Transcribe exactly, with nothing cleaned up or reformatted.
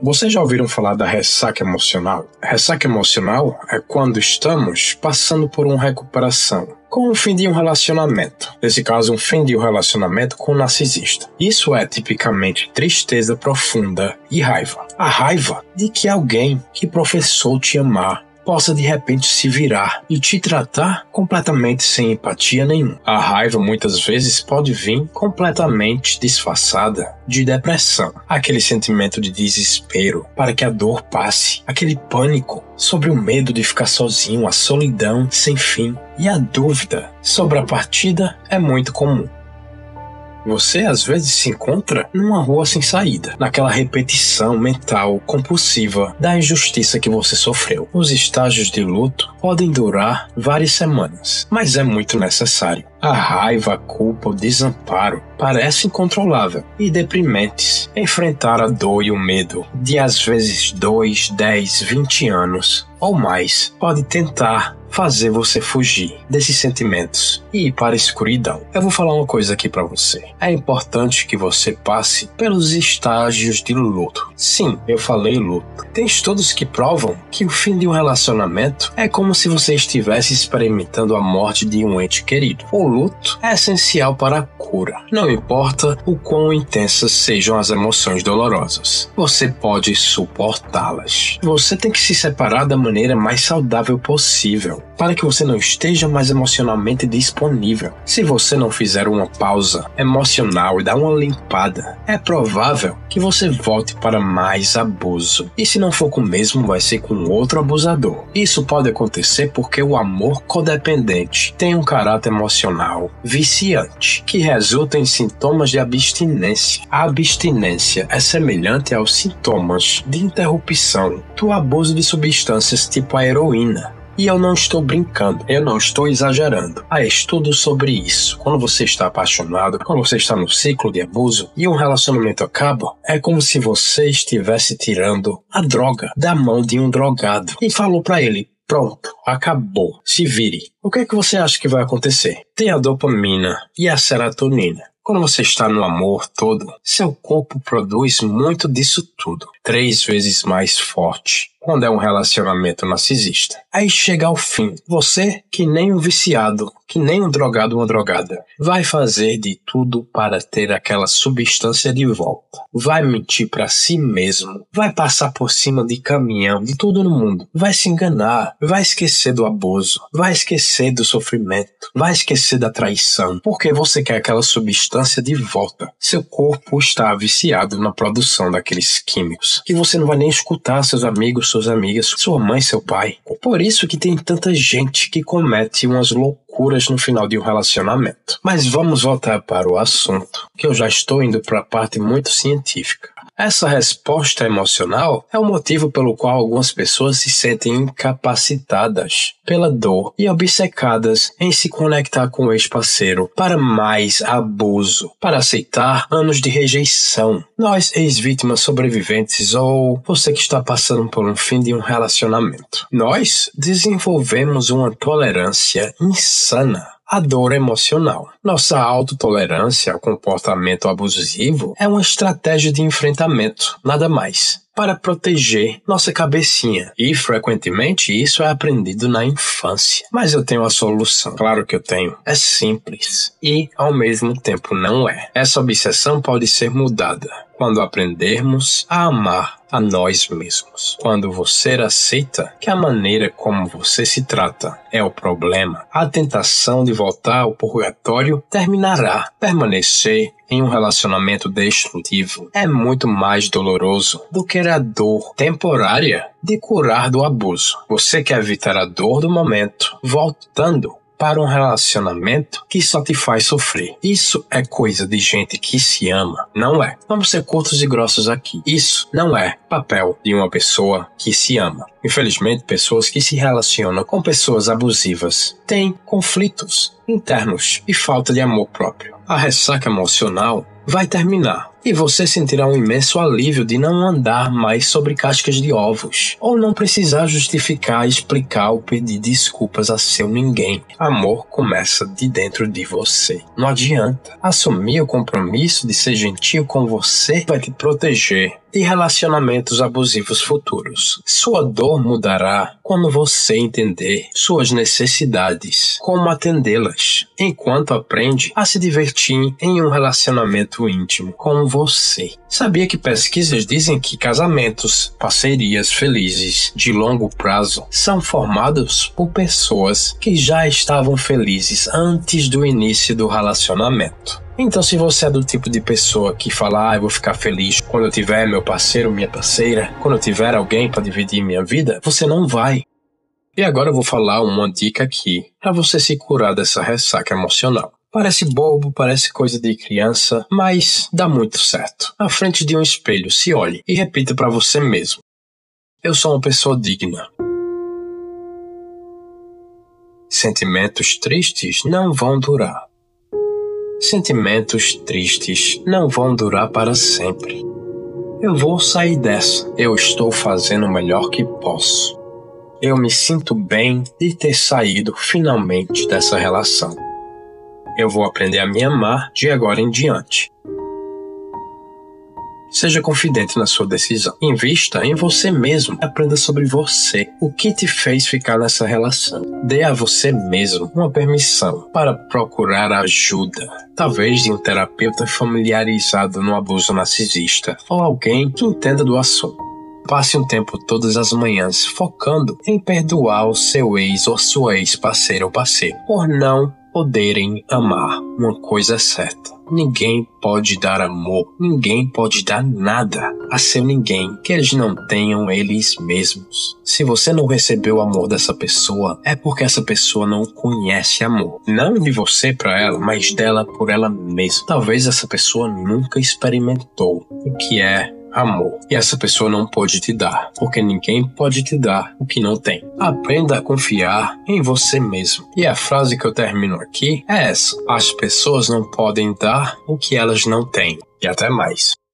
Vocês já ouviram falar da ressaca emocional? Ressaca emocional é quando estamos passando por uma recuperação, com o fim de um relacionamento. Nesse caso, um fim de um relacionamento com um narcisista. Isso é tipicamente tristeza profunda e raiva. A raiva de que alguém que professou te amar possa de repente se virar e te tratar completamente sem empatia nenhuma. A raiva muitas vezes pode vir completamente disfarçada de depressão, aquele sentimento de desespero para que a dor passe, aquele pânico sobre o medo de ficar sozinho, a solidão sem fim e a dúvida sobre a partida é muito comum. Você às vezes se encontra numa rua sem saída, naquela repetição mental compulsiva da injustiça que você sofreu. Os estágios de luto podem durar várias semanas, mas é muito necessário. A raiva, a culpa, o desamparo parecem incontrolável e deprimentes. Enfrentar a dor e o medo de às vezes dois, dez, vinte anos ou mais pode tentar fazer você fugir desses sentimentos e ir para a escuridão. Eu vou falar uma coisa aqui para você. É importante que você passe pelos estágios de luto. Sim, eu falei luto. Tem estudos que provam que o fim de um relacionamento é como se você estivesse experimentando a morte de um ente querido. O luto é essencial para a cura. Não importa o quão intensas sejam as emoções dolorosas, você pode suportá-las. Você tem que se separar da maneira mais saudável possível, para que você não esteja mais emocionalmente disponível. Se você não fizer uma pausa emocional e dar uma limpada, é provável que você volte para mais abuso. E se não for com o mesmo, vai ser com outro abusador. Isso pode acontecer porque o amor codependente tem um caráter emocional viciante, que resulta em sintomas de abstinência. A abstinência é semelhante aos sintomas de interrupção do abuso de substâncias tipo a heroína. E eu não estou brincando, eu não estou exagerando. Há estudos sobre isso. Quando você está apaixonado, quando você está no ciclo de abuso e um relacionamento acaba, é como se você estivesse tirando a droga da mão de um drogado e falou para ele: pronto, acabou, se vire. O que é que você acha que vai acontecer? Tem a dopamina e a serotonina. Quando você está no amor todo, seu corpo produz muito disso tudo, três vezes mais forte, quando é um relacionamento narcisista. Aí chega ao fim, você, que nem um viciado, que nem um drogado ou uma drogada, vai fazer de tudo para ter aquela substância de volta. Vai mentir para si mesmo, vai passar por cima de caminhão, de tudo no mundo. Vai se enganar, vai esquecer do abuso, vai esquecer do sofrimento, vai esquecer da traição, porque você quer aquela substância de volta. Seu corpo está viciado na produção daqueles químicos, que você não vai nem escutar seus amigos, suas amigas, sua mãe, seu pai. Por isso que tem tanta gente que comete umas loucuras no final de um relacionamento. Mas vamos voltar para o assunto, que eu já estou indo para a parte muito científica. Essa resposta emocional é o motivo pelo qual algumas pessoas se sentem incapacitadas pela dor e obcecadas em se conectar com o ex-parceiro para mais abuso, para aceitar anos de rejeição. Nós, ex-vítimas sobreviventes ou você que está passando por um fim de um relacionamento, nós desenvolvemos uma tolerância insana à dor emocional. Nossa autotolerância ao comportamento abusivo é uma estratégia de enfrentamento, nada mais, para proteger nossa cabecinha. E, frequentemente, isso é aprendido na infância. Mas eu tenho a solução. Claro que eu tenho. É simples. E, ao mesmo tempo, não é. Essa obsessão pode ser mudada quando aprendermos a amar a nós mesmos. Quando você aceita que a maneira como você se trata é o problema, a tentação de voltar ao purgatório terminará. Permanecer em um relacionamento destrutivo é muito mais doloroso do que a dor temporária de curar do abuso. Você quer evitar a dor do momento, voltando para um relacionamento que só te faz sofrer. Isso é coisa de gente que se ama, não é? Vamos ser curtos e grossos aqui. Isso não é papel de uma pessoa que se ama. Infelizmente, pessoas que se relacionam com pessoas abusivas têm conflitos internos e falta de amor próprio. A ressaca emocional vai terminar e você sentirá um imenso alívio de não andar mais sobre cascas de ovos, ou não precisar justificar, explicar ou pedir desculpas a seu ninguém. Amor começa de dentro de você. Não adianta. Assumir o compromisso de ser gentil com você vai te proteger de de relacionamentos abusivos futuros. Sua dor mudará quando você entender suas necessidades, como atendê-las, enquanto aprende a se divertir em um relacionamento íntimo com você. Sabia que pesquisas dizem que casamentos, parcerias felizes de longo prazo são formados por pessoas que já estavam felizes antes do início do relacionamento? Então, se você é do tipo de pessoa que fala, ah, eu vou ficar feliz quando eu tiver meu parceiro, minha parceira, quando eu tiver alguém para dividir minha vida, você não vai. E agora eu vou falar uma dica aqui para você se curar dessa ressaca emocional. Parece bobo, parece coisa de criança, mas dá muito certo. À frente de um espelho, se olhe e repita para você mesmo: eu sou uma pessoa digna. Sentimentos tristes não vão durar. Sentimentos tristes não vão durar para sempre. Eu vou sair dessa. Eu estou fazendo o melhor que posso. Eu me sinto bem de ter saído finalmente dessa relação. Eu vou aprender a me amar de agora em diante. Seja confidente na sua decisão. Invista em você mesmo. Aprenda sobre você. O que te fez ficar nessa relação. Dê a você mesmo uma permissão para procurar ajuda. Talvez de um terapeuta familiarizado no abuso narcisista ou alguém que entenda do assunto. Passe um tempo todas as manhãs focando em perdoar o seu ex ou sua ex-parceira ou parceiro por não poderem amar. Uma coisa é certa: ninguém pode dar amor, ninguém pode dar nada a seu ninguém que eles não tenham eles mesmos. Se você não recebeu o amor dessa pessoa, é porque essa pessoa não conhece amor. Não de você para ela, mas dela por ela mesma. Talvez essa pessoa nunca experimentou o que é amor. E essa pessoa não pode te dar, porque ninguém pode te dar o que não tem. Aprenda a confiar em você mesmo. E a frase que eu termino aqui é essa: as pessoas não podem dar o que elas não têm. E até mais.